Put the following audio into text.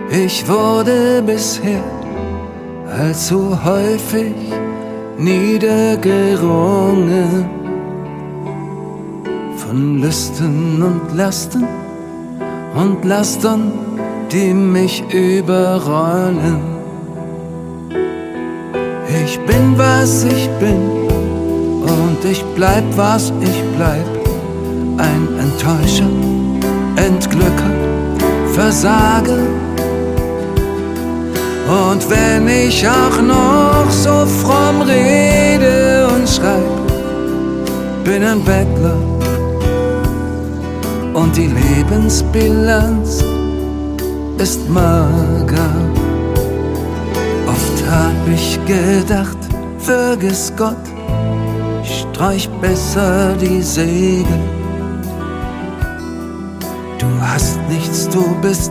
Ich wurde bisher allzu häufig niedergerungen von Lüsten und Lasten und Lastern, die mich überrollen. Ich bin, was ich bin, und ich bleib, was ich bleib. Ein Enttäuscher, Entglücker, Versager. Und wenn ich auch noch so fromm rede und schreib, bin ein Bettler und die Lebensbilanz ist mager. Oft hab ich gedacht, vergiss Gott, streich besser die Segel. Du hast nichts, du bist